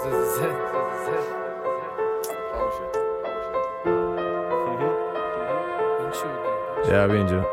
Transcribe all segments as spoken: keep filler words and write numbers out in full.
یا بیا اینجا.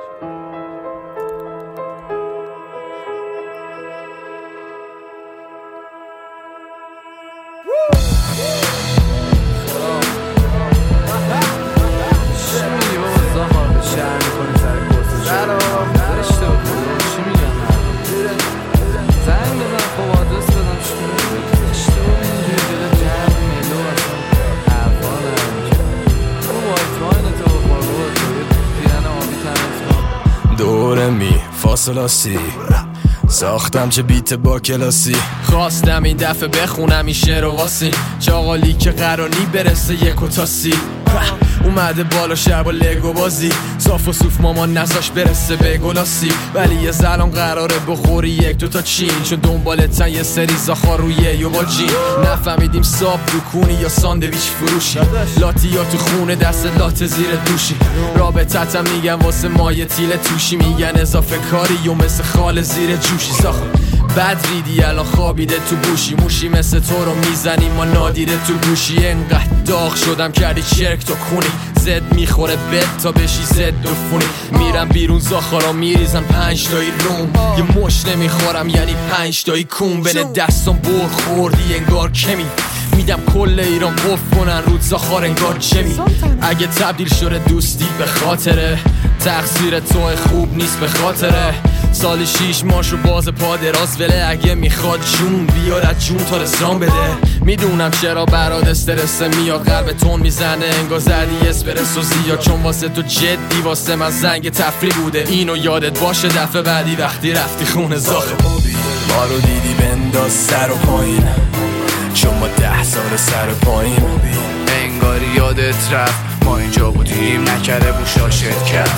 دوره می فاصلاسی ساختم چه بیت با کلاسی، خواستم این دفعه بخونم این شعر و واسی، چاقالی که قرانی برسه یک و تاسی، اومده بالا شب و لگو بازی، صاف و صوف مامان نزاش برسه به گلاسی، ولی یه زلان قراره بخوری یک دو تا چین، چون دنبالتن یه سری زاخار رویه یو با جین، نفهمیدیم ساب دکونی یا ساندویچ فروشی، لاتی یا تو خونه دست لات زیر دوشی، رابطتم میگن واسه مایه تیل توشی، میگن اضافه کاری و مثل خال زیر جوشی، ساخت بد ریدی الان خوابیده تو بوشی، موشی مثل تو رو میزنی ما نادیده تو گوشی، انقدر داغ شدم کردی چرک تو کونی، زد میخوره بد تا بشی زد دفونی، میرم بیرون زاخارا میریزن پنج تایی روم، یه مش نمیخورم یعنی پنج تایی کون، بین دستم بر خوردی انگار کمی، میدم کل ایران قف کنن رود زاخار انگار جمی، اگه تبدیل شده دوستی به خاطره، تقصیر تو خوب نیست به خاطره، سال شیش ماشو باز پا دراز وله، اگه میخواد جون بیارد جون تا رسران بده، میدونم چرا برات استرس میاد، قلب تون میزنه انگار زدی اسپرسو زیاد، چون واسه تو جدی واسه من زنگ تفریح بوده، اینو یادت باشه دفعه بعدی وقتی رفتی خونه زاخه، ما رو دیدی بنداز سر و پایین، چون ما ده سال سر و پایین، انگاری یادت رفت ما اینجا بودیم نکره بوشا شرکت،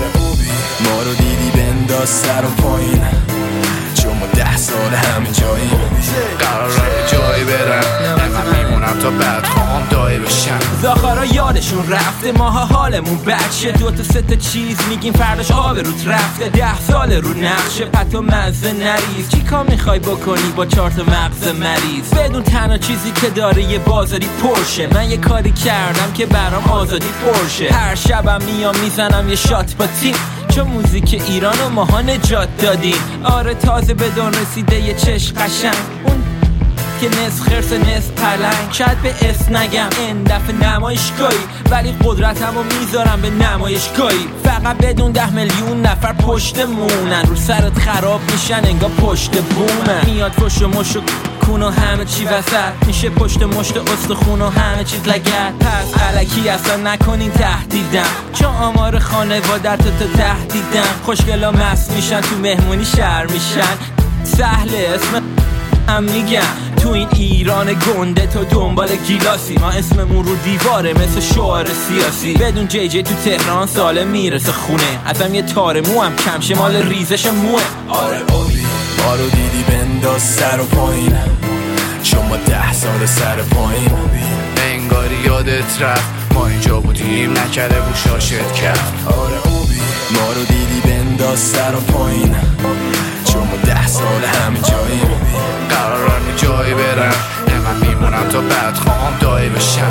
ما رو دیدی بنداز سر و پایین، چون ما ده سال همین جاییم، قراره جایی برم نمیم میمونم تا بعد خواهم دایی بشم، زاخارا یادشون رفته ماها حالمون بچه، دو تا سه تا چیز میگیم فرداش آب روت رفته، ده سال رو نقشه پتو مزه نریز، چی کار میخوای بکنی با چهار تا مغز مریض، بدون تنها چیزی که داره یه بازاری پرشه، من یه کاری کردم که برام آزادی پرشه، هر شبم میام میزنم یه شات با تیم، چون موزیک ایران و ماها نجات دادیم، آره تازه بدون رسیده یه چشم قشنگ، اون که نصف خرس نصف پلنگ، شاید به اسم نگم این دفعه نمایشگاهی، ولی قدرتمو میذارم به نمایشگاهی، فقط بدون ده میلیون نفر پشت مونن، رو سرت خراب میشن انگار پشت بومن، میاد پشت مشت و کون و همه چی وسط، میشه پشت مشت استخون و همه چیز لگد، پس علکی اصلا نکنین تهدیدم، چون آمار خانواده تو تو تهدیدم، خوشگلا مست میشن تو مهمونی شهر میشن، سهله اسم هم میگم تو این ایران گنده تو دنبال گیلاسی، ما اسممون رو دیواره مثل شعار سیاسی، بدون جی جی تو تهران ساله میرسه خونه، ازم یه تار مو هم کمشه مال ریزش موه، آره اوبی ما رو دیدی بنداز سر و پایین، چون ما ده سال سر پایین، انگاری یادت رفت ما اینجا بودیم نکره بوشا شرکت، آره اوبی ما رو دیدی بنداز سر و پایین، چون ما ده سال همین جاییم، قرارم یه جایی برم نمیم میمونم تا بعد خواهم دایی بشم،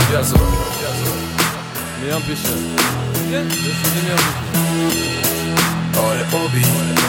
میام پیشه آره اوبی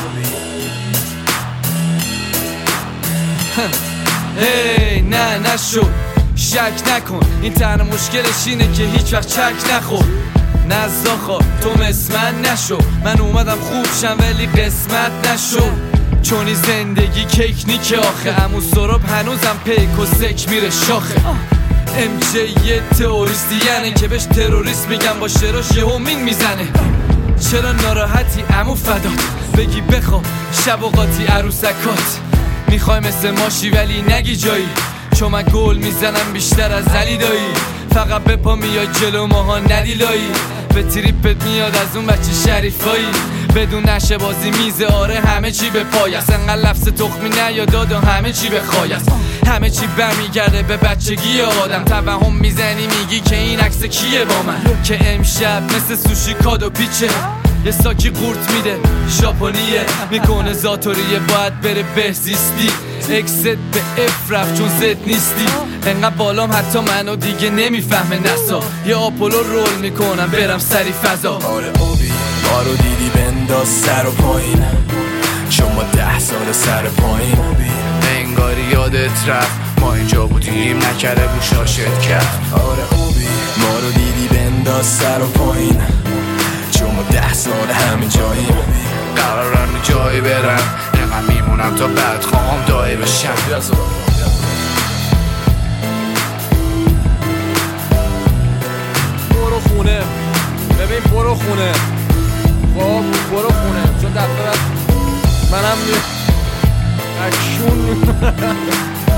هی نه نشو شک نکن، این تنها مشکلش اینه که هیچ وقت چک نخور، نزاخا تو مثل من نشو، من اومدم خوب شم ولی قسمت نشو، چونی زندگی کیک نیکه آخه، امو سراب هنوزم پیک و سک میره شاخه، ام جی یه تئوریستی یعنی که بهش تروریست میگم، با شراش یه همین میزنه، چرا ناراحتی امو فدات، بگی بخوام شب و قاطی عروسکات، میخوای مثل ماشی ولی نگی جایی، چون من گل میزنم بیشتر از علی دایی، فقط به پا میای جلو ماها ندیلایی، به تریپت میاد از اون بچه شریفایی، بدون نشه بازی میزه آره همه چی به پای است، انقدر لفظ تخمی نیاداد و همه چی به خای است، همه چی برمیگرده به بچگی آدم، توهم میزنی میگی که این عکس کیه با من، که امشب مثل سوشی کادو پیچه، یه ساکی قورت میده ژاپنیه، میکنه زاتوریه باید بره بهزیستی، اکست به اف رفت چون زد نیستی. انقدر بالام حتی منو دیگه نمیفهمه نسا. یه آپولو رول میکنم برم سری فضا. آره اوبی ما رو دیدی بنداز سر و پایین، چون ما ده سال سر پایین. انگاری یادت رفت ما اینجا بودیم نکره گوشا شرکت. آره اوبی ما رو دیدی بنداز سر و پایین، چون ما ده سال همین جاییم. قرارم جایی برم اینقدر میمونم تا بعد خواهم دایی بشم. برو خونه ببین برو خونه. خب برو خونه چون دفعه منم اکشون